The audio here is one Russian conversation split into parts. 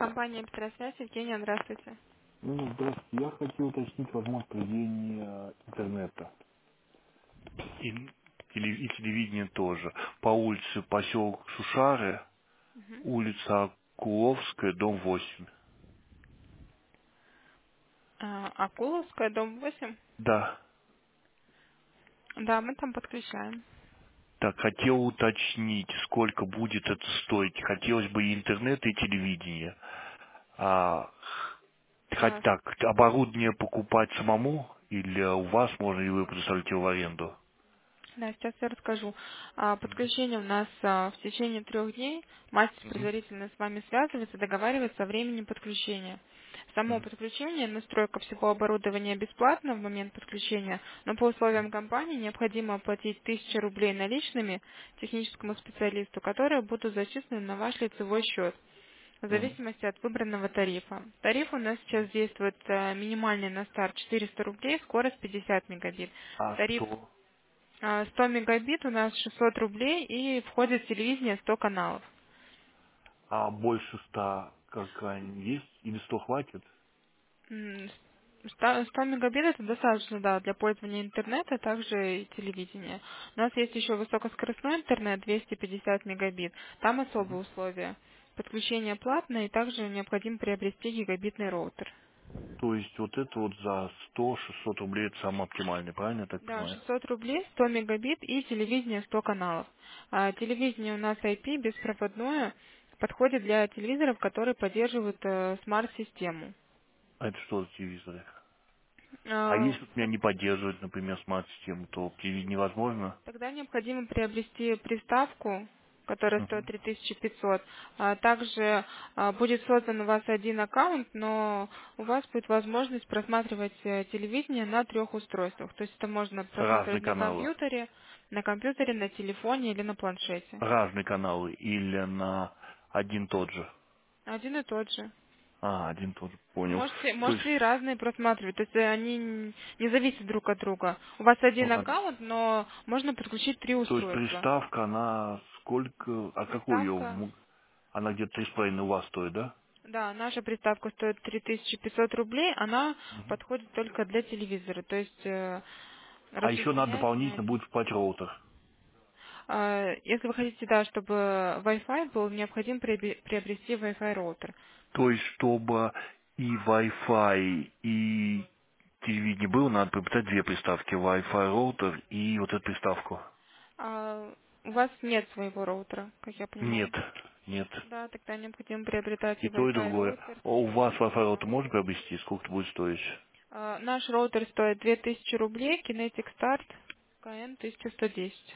Компания «Электросвязь». Евгения, здравствуйте. Здравствуйте. Я хотел уточнить возможность проведения интернета. И, и телевидение тоже. По улице поселок Шушары, Мгм. улица Куловская, дом 8. Акуловская, дом 8. Да. Да, мы там подключаем. Так, хотел уточнить, сколько будет это стоить. Хотелось бы и интернет, и телевидение. А, хоть А, так, оборудование покупать самому, или у вас можно, и вы предоставите его в аренду? Да, сейчас я расскажу. Подключение у нас в течение 3 дней. Мастер Мгм. предварительно с вами связывается, договаривается о времени подключения. Само Мгм. подключение, настройка всего оборудования бесплатно в момент подключения, но по условиям компании необходимо оплатить 1000 рублей наличными техническому специалисту, которые будут зачислены на ваш лицевой счет, в Мгм. зависимости от выбранного тарифа. Тариф у нас сейчас действует минимальный на старт 400 рублей, скорость 50 мегабит. А Тариф 100? 100 мегабит у нас 600 рублей и входит телевидение 100 каналов. А больше 100 какая-нибудь есть? Или 100 хватит? 100 мегабит это достаточно, да, для пользования интернета, а также и телевидения. У нас есть еще высокоскоростной интернет 250 мегабит. Там особые условия. Подключение платное и также необходимо приобрести гигабитный роутер. То есть вот это вот за 100-600 рублей это самый оптимальный, правильно я так Да, понимаю? 600 рублей, 100 мегабит и телевидение 100 каналов. Телевидение у нас IP беспроводное, подходит для телевизоров, которые поддерживают смарт-систему. А это что за телевизоры? А А, если вот меня не поддерживает, например, смарт-систему, то телевидение невозможно? Тогда необходимо приобрести приставку, которая стоит Мгм. 3500. Также будет создан у вас один аккаунт, но у вас будет возможность просматривать телевидение на 3 устройствах. То есть это можно Разные просматривать каналы. на компьютере, на телефоне или на планшете. Разные каналы или на один тот же? Один и тот же. А, один тот же, понял. То есть, Можете и разные просматривать, то есть они не зависят друг от друга. У вас один ладно. аккаунт, но можно подключить три То есть устройства. приставка, она сколько, а какой ее, Приставка. она где-то 3,5 у вас стоит, да? Да, наша приставка стоит 3500 рублей, она Мгм. подходит только для телевизора, то есть А еще надо распространяется. дополнительно будет вкладывать роутер. Если вы хотите, да, чтобы Wi-Fi был, необходимо приобрести Wi-Fi роутер. То есть, чтобы и Wi-Fi, и телевидение было, надо приобретать две приставки. Wi-Fi роутер и вот эту приставку. У вас нет своего роутера, как я Нет, понимаю. нет. Да, тогда необходимо приобретать и И то, и Wi-Fi другое. роутер, А у вас и Wi-Fi роутер приставку. можно приобрести? Сколько это будет стоить? Наш роутер стоит 2000 рублей, Kinetic Start KN 1110.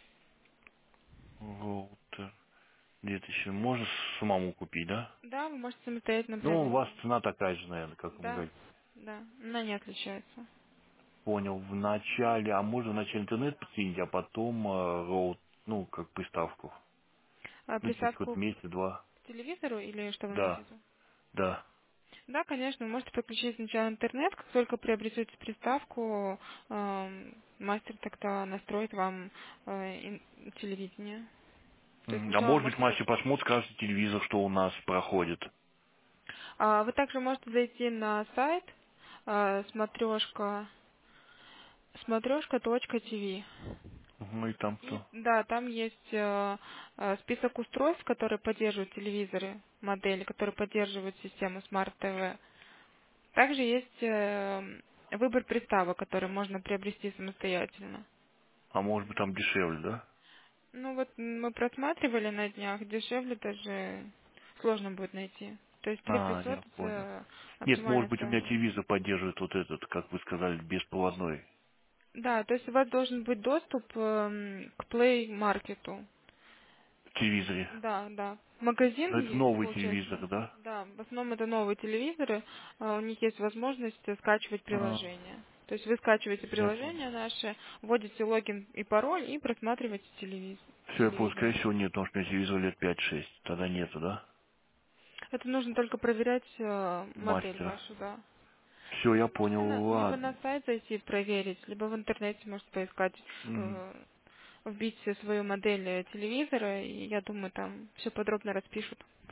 Роутер. 2000. Можно самому купить, да? Да, вы можете самостоятельно Ну, у вас приобрести. цена такая же, наверное, как в Да, магазине. да, она не отличается. Понял. В начале, а можно вначале интернет подсоединить, а потом роут, ну, как приставку. Ну, через Приставку какой-то месяц-два. к телевизору или что вы имеете Да, в виду? да. Да, конечно, вы можете подключить сначала интернет, как только приобретете приставку, мастер тогда настроит вам телевидение. То есть А сначала может быть, можете мастер посмотрит, скажет телевизор, что у нас проходит. вы также можете зайти на сайт смотрешка смотрешка.тв. Ну и там И кто? да, там есть список устройств, которые поддерживают телевизоры, модели, которые поддерживают систему Smart TV. Также есть выбор приставок, которые можно приобрести самостоятельно. А может быть, там дешевле, да? Ну вот мы просматривали на днях, дешевле даже сложно будет найти. То есть А, 3500 я понял. это Нет, может оптимальная быть, у меня стоимость. телевизор поддерживает вот этот, как вы сказали, беспроводной. Да, то есть у вас должен быть доступ к Play Market. В телевизоре. Да, да. Магазин Но это есть, новый телевизор, получается. да? Да, в основном это новые телевизоры. У них есть возможность скачивать А, приложение. То есть вы скачиваете я понял. приложение наше, вводите логин и пароль и просматриваете Все, я понял, скорее телевидение. всего, нет, потому что у меня телевизор лет 5-6. Тогда нету, да? Это нужно только проверять модель Мастера. вашу, да. Все, я Можете понял, либо на ладно. сайт зайти и проверить, либо в интернете можете поискать, Мгм. вбить свою модель телевизора, и я думаю, там все подробно распишут.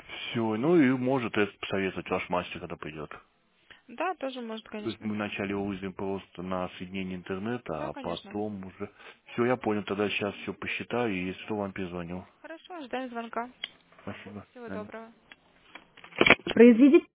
Все, ну и может это посоветовать ваш мастер, когда придет. Да, тоже может, То есть конечно. мы вначале его вызовем просто на соединение интернета, Да, а конечно. потом уже... Все, я понял, тогда сейчас все посчитаю, и если что, вам перезвоню. Хорошо, ждем звонка. Спасибо. Всего До свидания. доброго. Произведите